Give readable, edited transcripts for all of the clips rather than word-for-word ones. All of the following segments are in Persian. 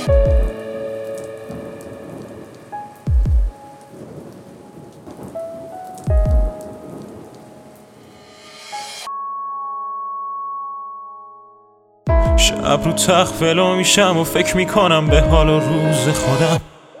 شب رو تخت ولو میشم و فکر میکنم به حال و روز خودم.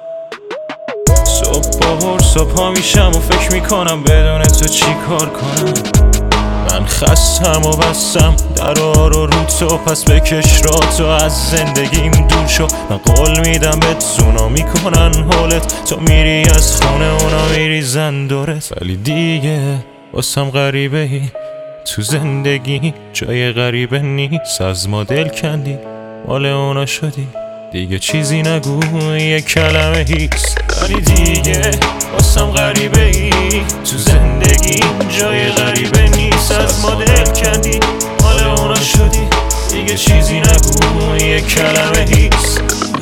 صبح با صبح پا میشم و فکر میکنم بدون تو چی کار کنم. من خستم و بستم درا رو تو، پس بکش را تو از زندگیم دور شو. من قول میدم بهت زونا میکنن حالت، تو میری از خونه اونا میریزن دورت. ولی دیگه واسم غریبه ای تو زندگی، جای غریبه نیست. از ما دل کندی مال اونا شدی، دیگه چیزی نگو یک کلمه هیست. ولی دیگه واسم غریبه ای تو زندگی، جای غریبه نیست. از ما دل کندی مال اونا شدی، دیگه چیزی نگو یک کلمه هیست.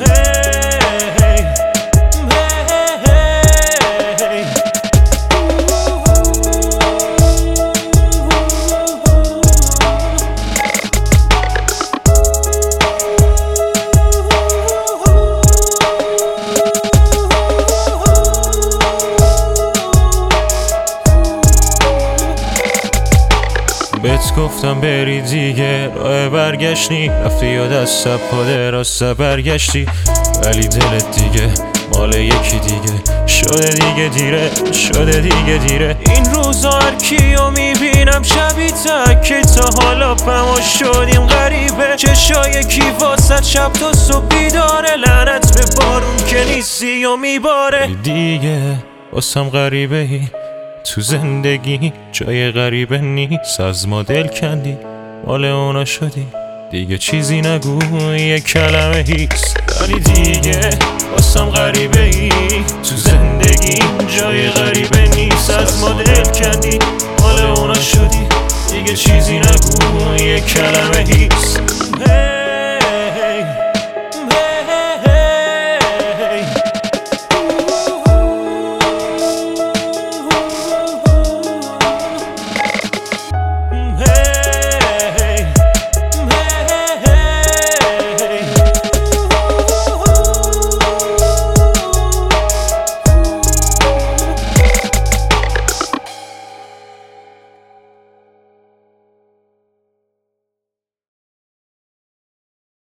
بهت گفتم بری دیگه، راه برگشتی رفتی یا دست پاده راست برگشتی. ولی دلت دیگه مال یکی دیگه شده، دیگه دیره شده، دیگه دیره. این روزا هر کیو میبینم شبی تک، تا حالا فما شدیم غریبه. چشای کی واسه شب تا صبح بیداره، لعنت به بارون که نیستی و میباره. دیگه واسم غریبه ای تو زندگی، جای غریبه نیست. از ما دل کندی مال اونا شدی، دیگه چیزی نگو یک کلمه هیست. ولی دیگه واسم غریبه ای تو زندگی، جای غریبه نیست. از ما دل کندی مال اونا شدی، دیگه چیزی نگو یک کلمه هیست.